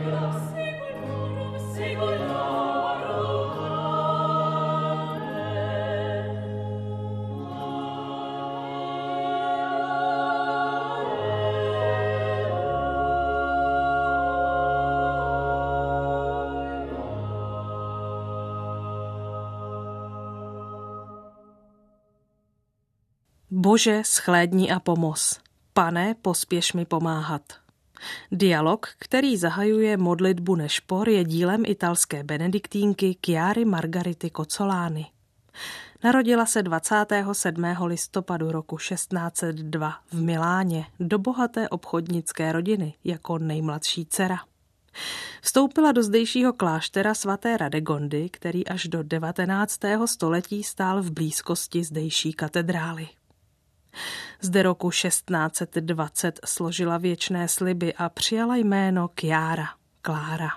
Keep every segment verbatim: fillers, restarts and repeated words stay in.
Bože, shlédni a pomoz. Pane, pospěš mi pomáhat. Dialog, který zahajuje modlitbu Nešpor, je dílem italské benediktínky Chiary Margarity Cozzolani. Narodila se dvacátého sedmého listopadu roku šestnáct set dva v Miláně do bohaté obchodnické rodiny jako nejmladší dcera. Vstoupila do zdejšího kláštera svaté Radegondy, který až do devatenáctého století stál v blízkosti zdejší katedrály. Zde roku šestnáct set dvacet složila věčné sliby a přijala jméno Chiara, Klára.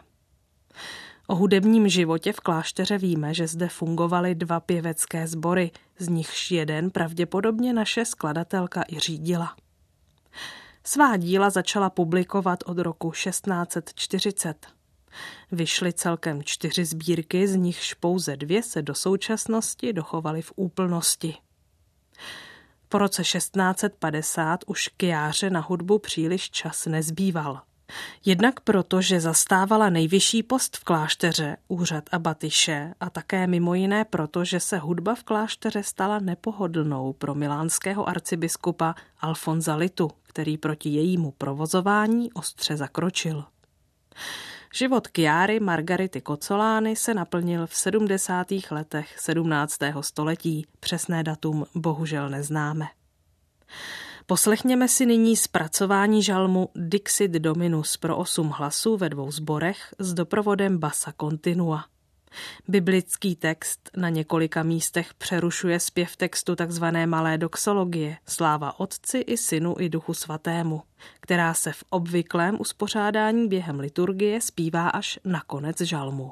O hudebním životě v klášteře víme, že zde fungovaly dva pěvecké sbory, z nichž jeden pravděpodobně naše skladatelka i řídila. Svá díla začala publikovat od roku šestnáct set čtyřicet. Vyšly celkem čtyři sbírky, z nichž pouze dvě se do současnosti dochovaly v úplnosti. Po roce šestnáct set padesát už Chiáře na hudbu příliš čas nezbýval. Jednak proto, že zastávala nejvyšší post v klášteře, úřad abatyše, a také mimo jiné proto, že se hudba v klášteře stala nepohodlnou pro milánského arcibiskupa Alfonza Litu, který proti jejímu provozování ostře zakročil. Život Chiary Margarity Cozzolani se naplnil v sedmdesátých letech sedmnáctého století. Přesné datum bohužel neznáme. Poslechněme si nyní zpracování žalmu Dixit Dominus pro osm hlasů ve dvou sborech s doprovodem bassa continua. Biblický text na několika místech přerušuje zpěv textu tzv. Malé doxologie, sláva Otci i Synu i Duchu Svatému, která se v obvyklém uspořádání během liturgie zpívá až na konec žalmu.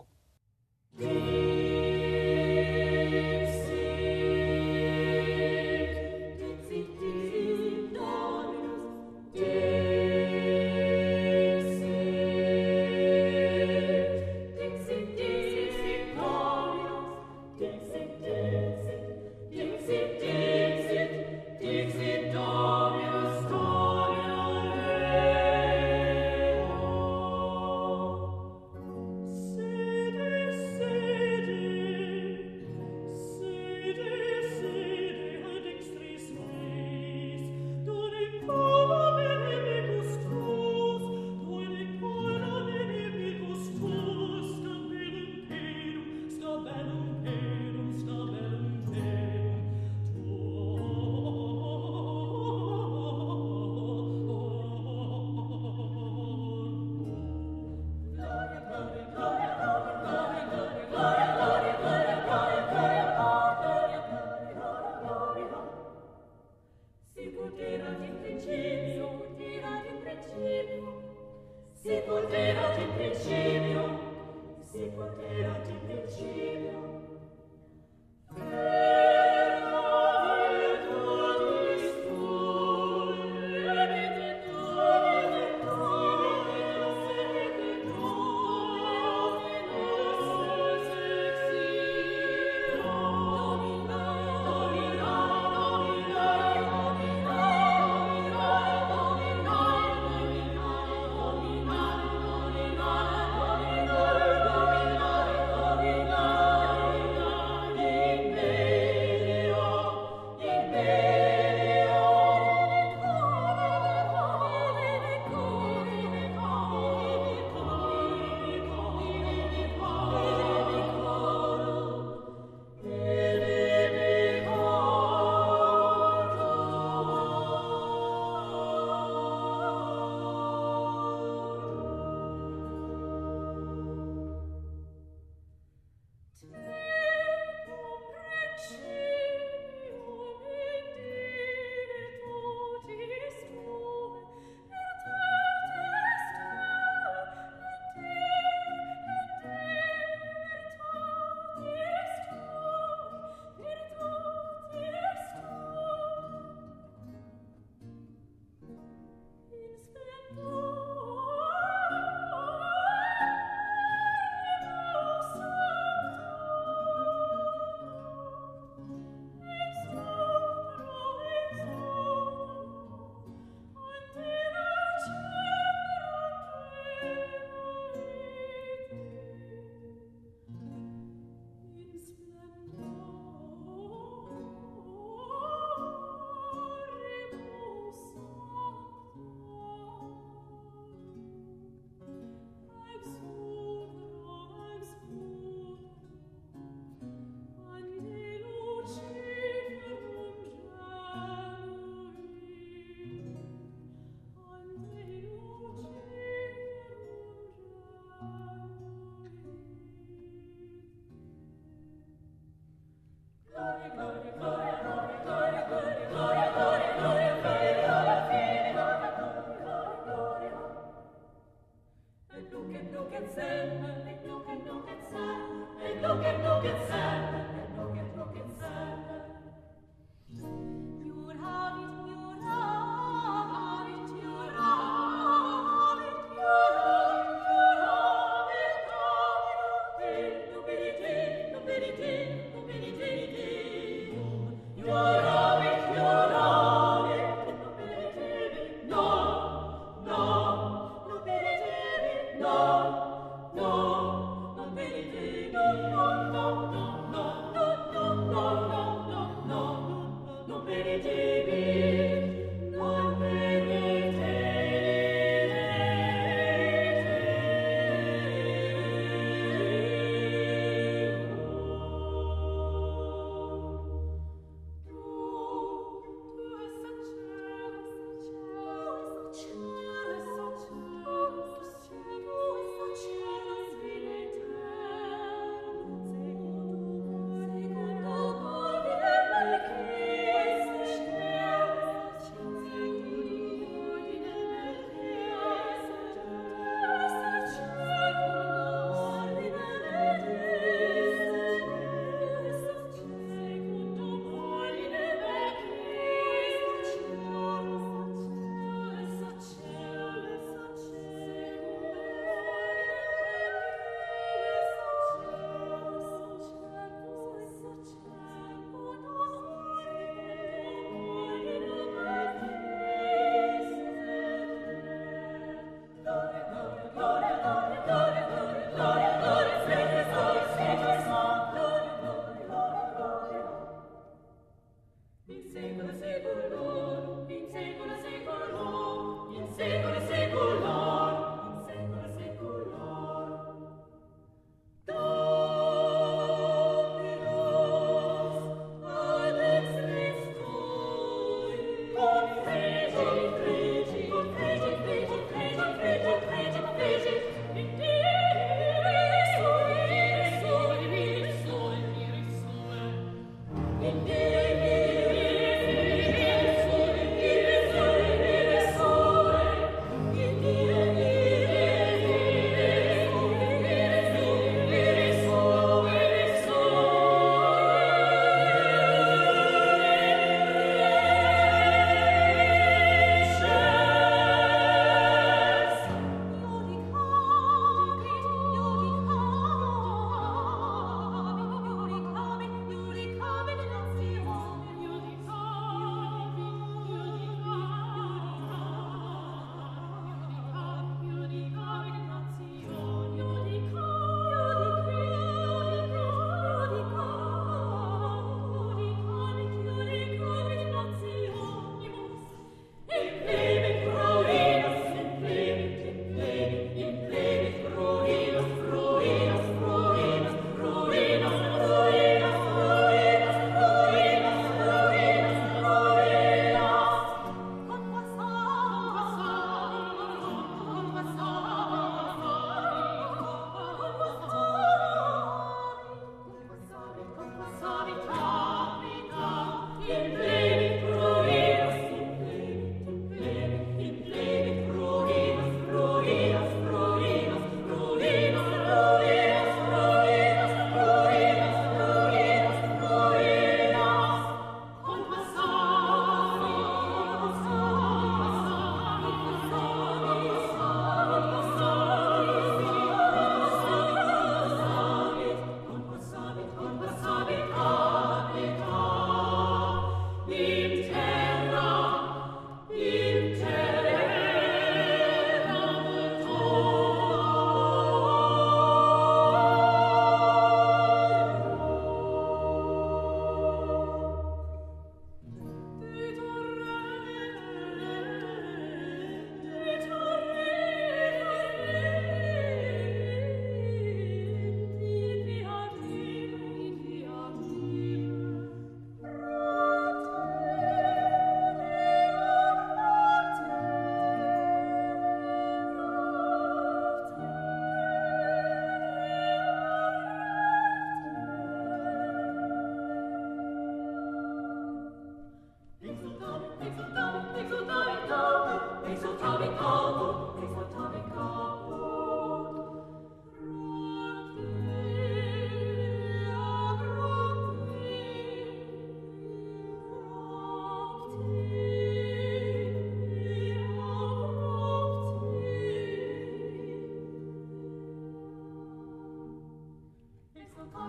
Cielo, cielo, cielo, cielo,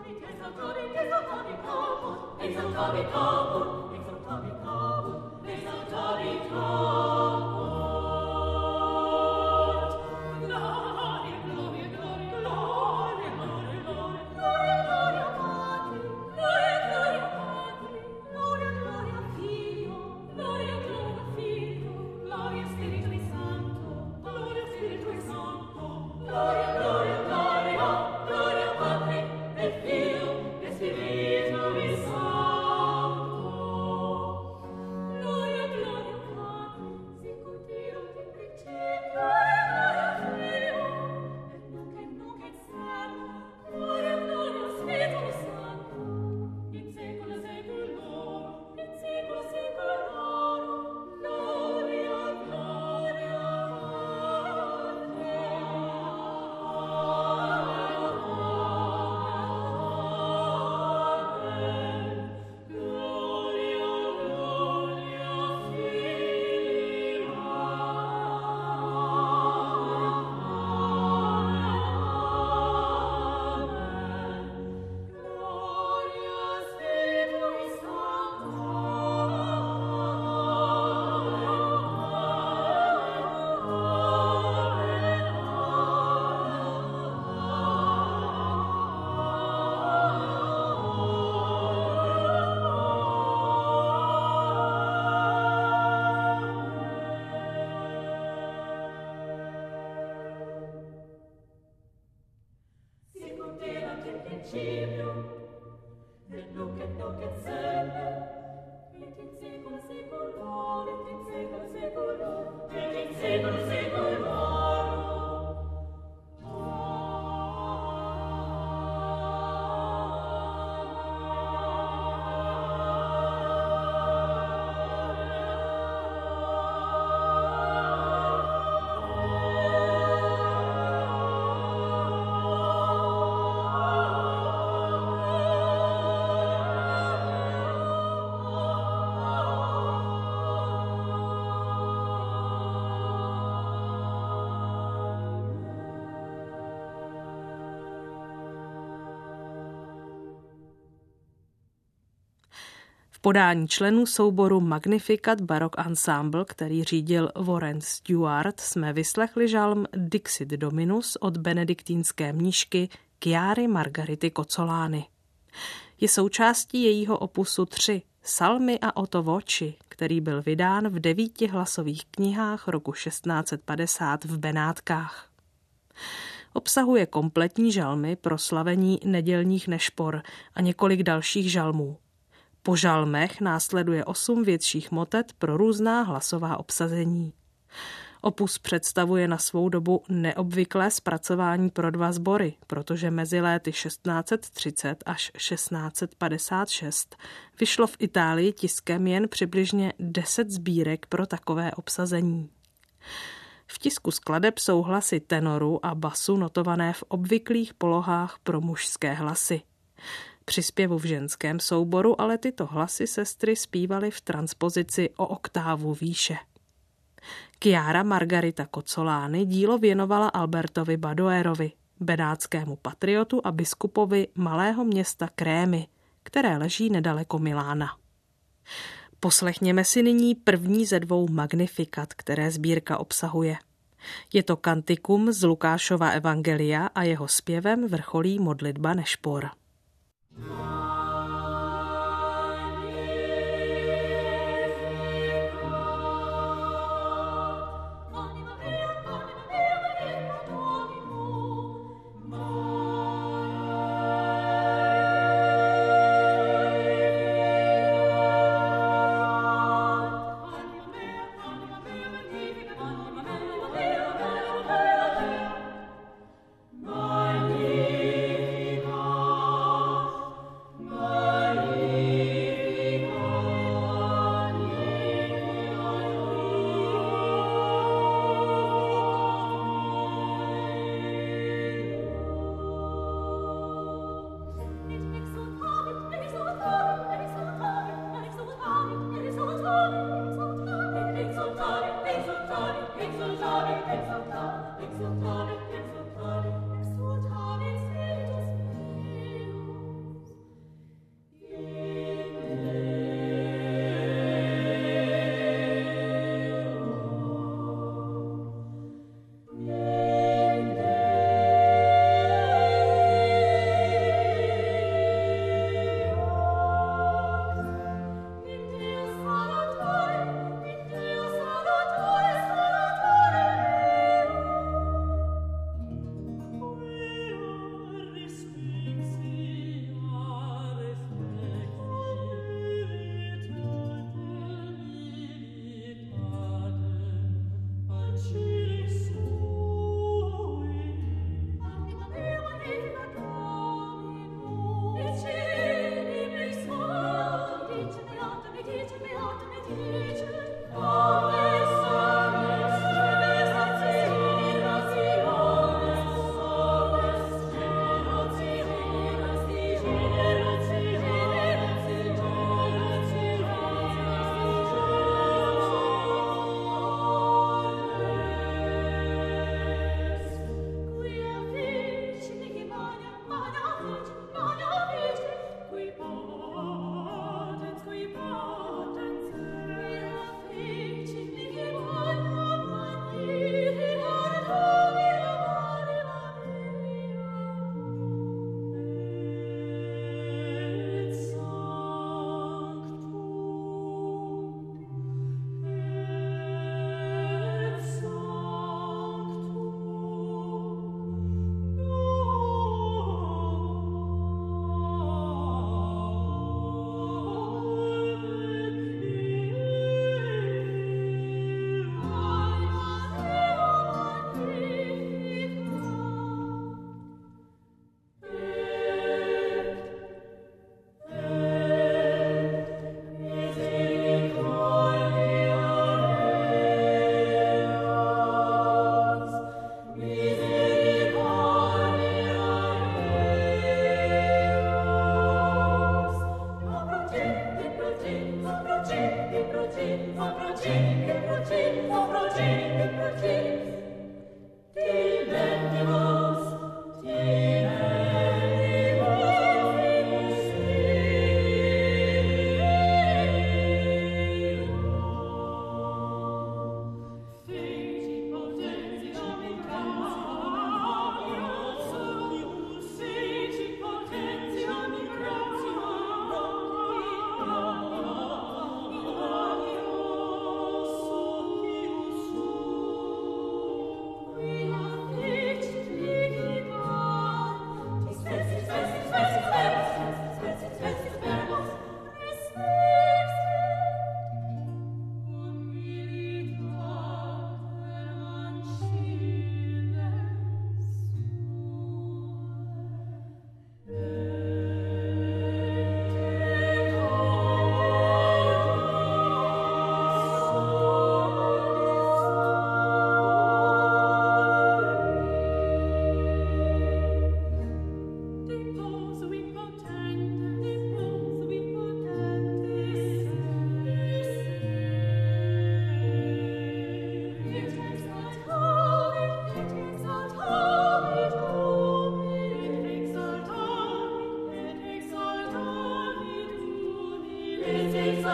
V podání členů souboru Magnificat Baroque Ensemble, který řídil Warren Stewart, jsme vyslechli žalm Dixit Dominus od benediktínské mníšky Chiary Margarity Cozzolány. Je součástí jejího opusu tři Salmy a Otto Voci, který byl vydán v devíti hlasových knihách roku šestnáct set padesát v Benátkách. Obsahuje kompletní žalmy pro slavení nedělních nešpor a několik dalších žalmů. Po žalmech následuje osm větších motet pro různá hlasová obsazení. Opus představuje na svou dobu neobvyklé zpracování pro dva sbory, protože mezi léty šestnáct set třicet až šestnáct set padesát šest vyšlo v Itálii tiskem jen přibližně deset sbírek pro takové obsazení. V tisku skladeb jsou hlasy tenoru a basu notované v obvyklých polohách pro mužské hlasy. Při zpěvu v ženském souboru ale tyto hlasy sestry zpívaly v transpozici o oktávu výše. Chiara Margarita Cozzolány dílo věnovala Albertovi Badoerovi, benátskému patriotu a biskupovi malého města Crémy, které leží nedaleko Milána. Poslechněme si nyní první ze dvou Magnificat, které sbírka obsahuje. Je to kantikum z Lukášova evangelia a jeho zpěvem vrcholí modlitba nešpor. Magnificat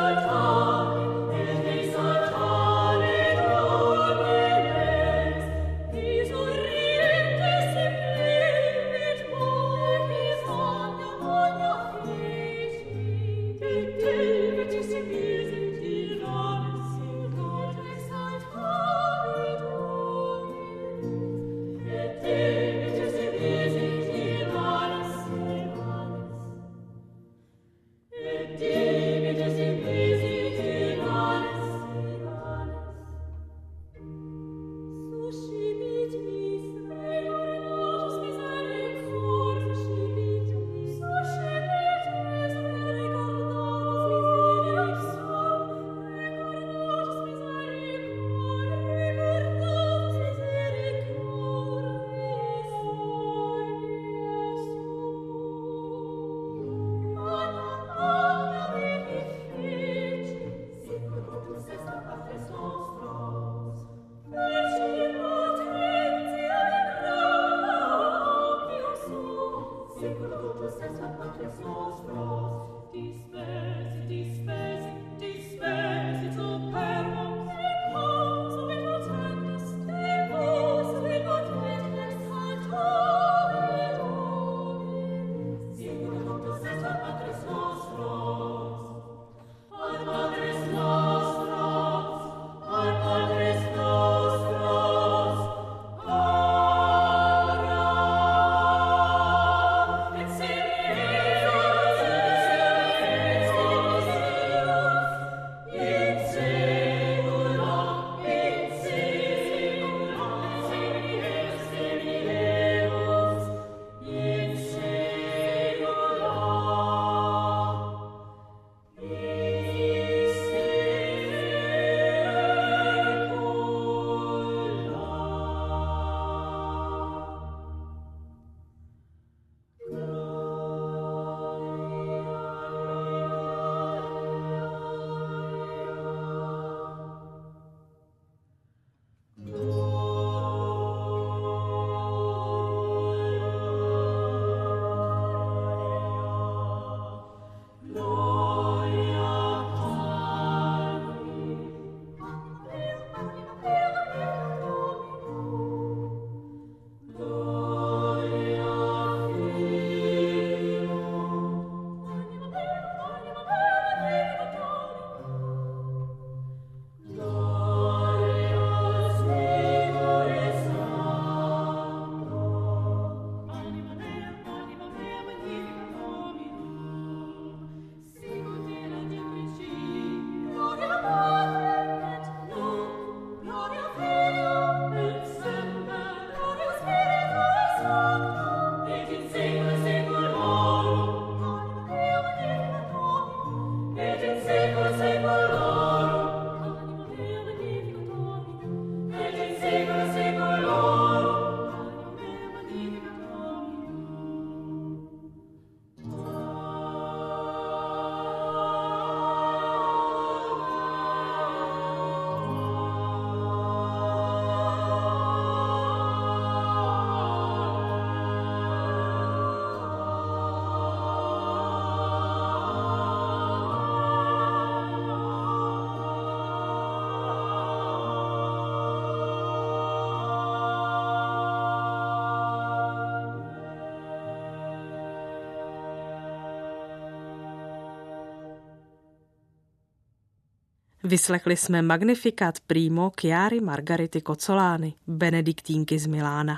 Vyslechli jsme Magnificat primo Chiary Margarity Cozzolány, benediktínky z Milána.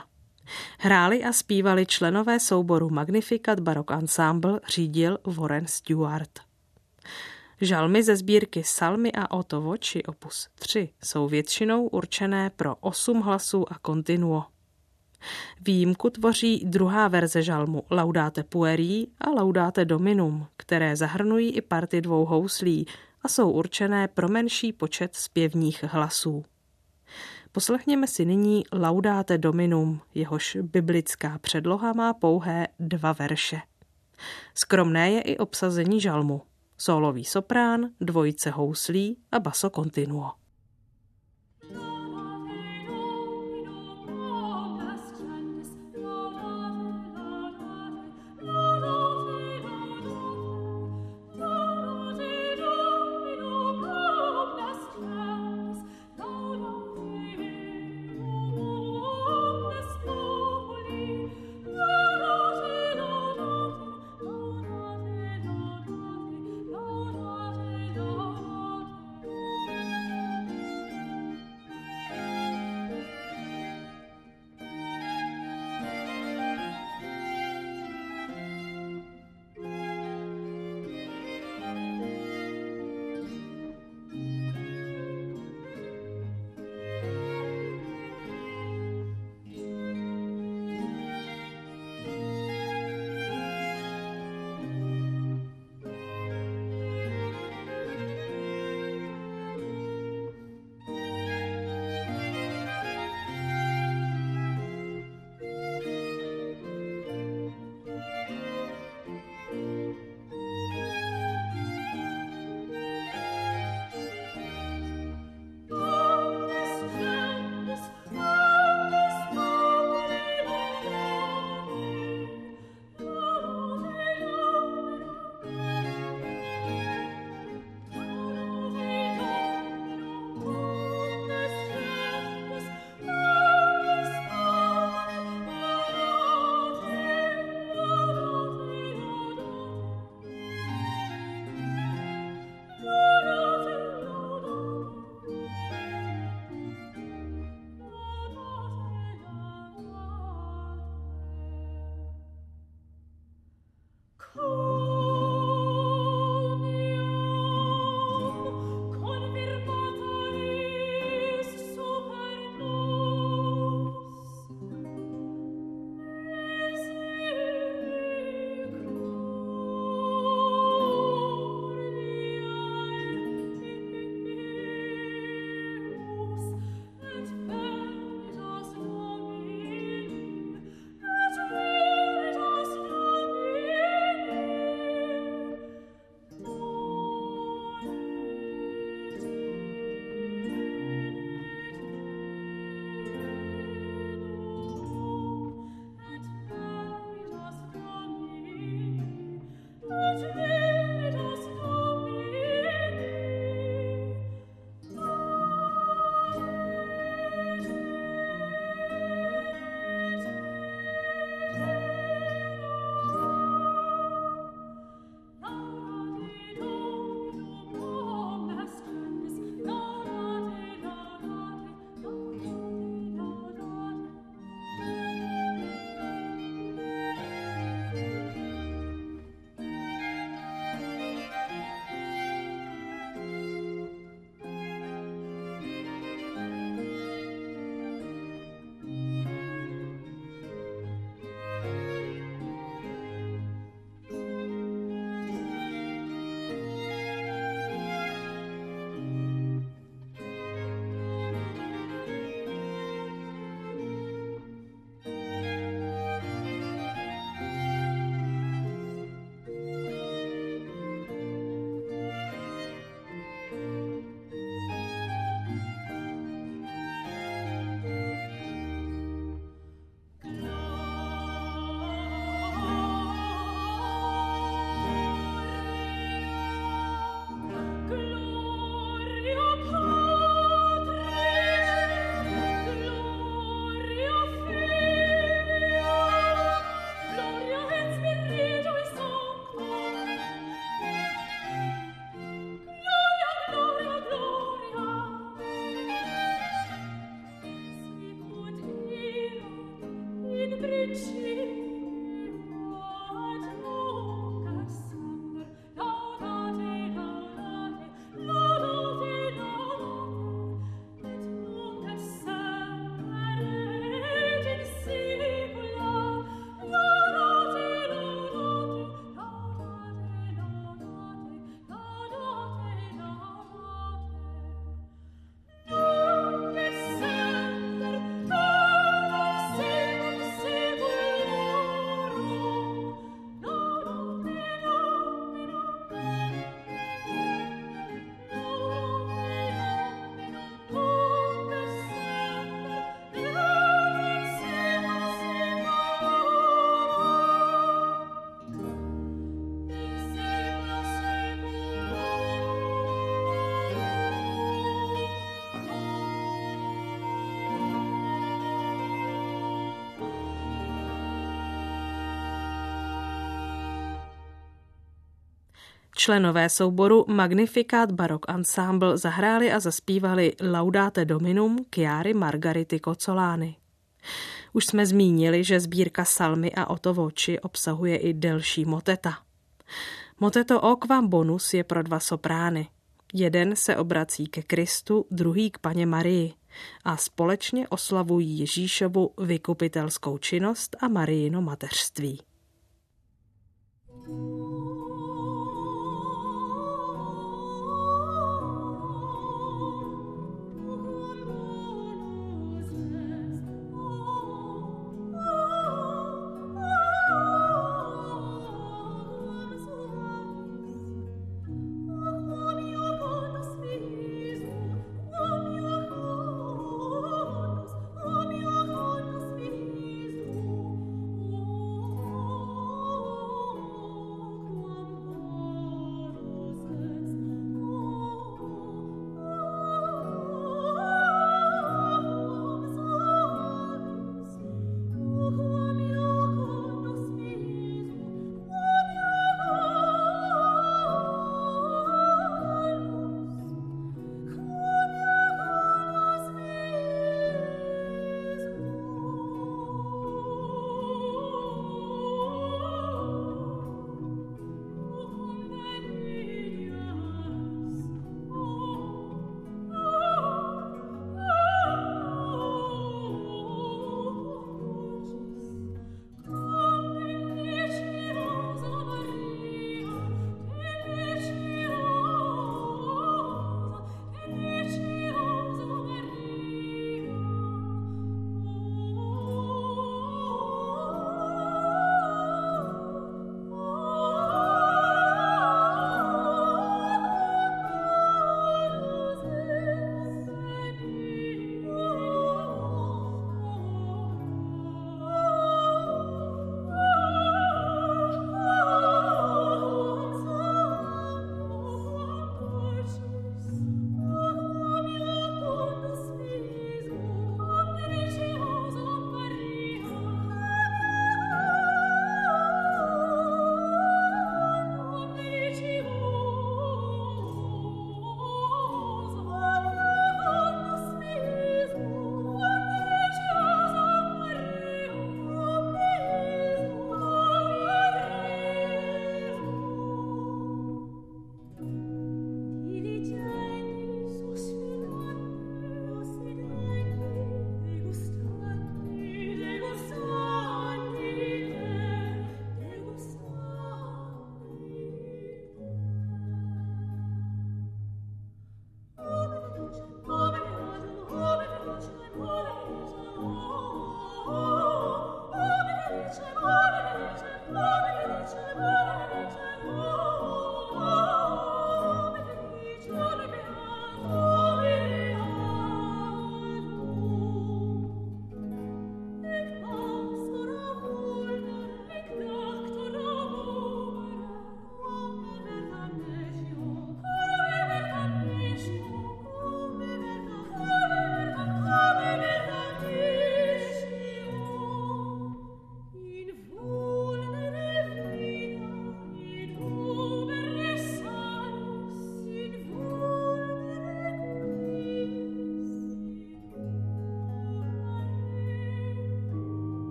Hráli a zpívali členové souboru Magnificat Baroque Ensemble, řídil Warren Stewart. Žalmy ze sbírky Salmy a Otto Voci opus tři jsou většinou určené pro osm hlasů a continuo. Výjimku tvoří druhá verze žalmu Laudate pueri a Laudate dominum, které zahrnují i party dvou houslí a jsou určené pro menší počet zpěvních hlasů. Poslechněme si nyní Laudate dominum, jehož biblická předloha má pouhé dva verše. Skromné je i obsazení žalmu. Sólový soprán, dvojice houslí a basso continuo. Laudate Členové souboru Magnificat Baroque Ensemble zahráli a zaspívali Laudate Dominum Chiary Margarity Cozzolány. Už jsme zmínili, že sbírka Salmy a Otto Voci obsahuje i delší moteta. Moteto O Quam Bonus je pro dva soprány. Jeden se obrací ke Kristu, druhý k Panně Marii a společně oslavují Ježíšovu vykupitelskou činnost a Marijino mateřství.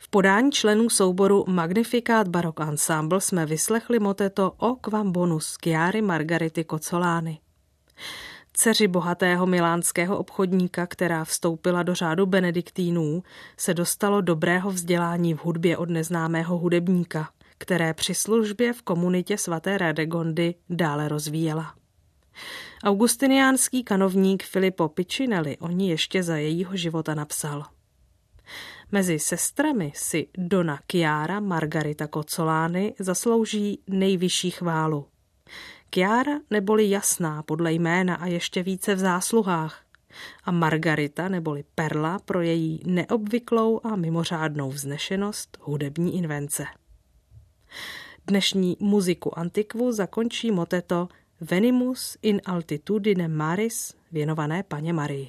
V podání členů souboru Magnificat Baroque Ensemble jsme vyslechli moteto O quam bonus Chiary Margarity Cozzolány. Dceři bohatého milánského obchodníka, která vstoupila do řádu benediktínů, se dostalo dobrého vzdělání v hudbě od neznámého hudebníka, které při službě v komunitě svaté Radegondy dále rozvíjela. Augustiniánský kanovník Filippo Piccinelli o ní ještě za jejího života napsal: Mezi sestrami si Donna Chiara Margarita Cozzolány zaslouží nejvyšší chválu. Chiara neboli jasná podle jména a ještě více v zásluhách a Margarita neboli perla pro její neobvyklou a mimořádnou vznešenost hudební invence. Dnešní muziku antikvu zakončí moteto Venimus in altitudinem maris věnované Panně Marii.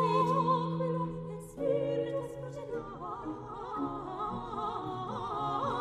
Oh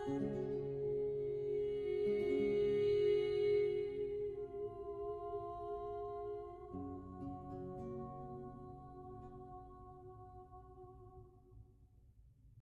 you.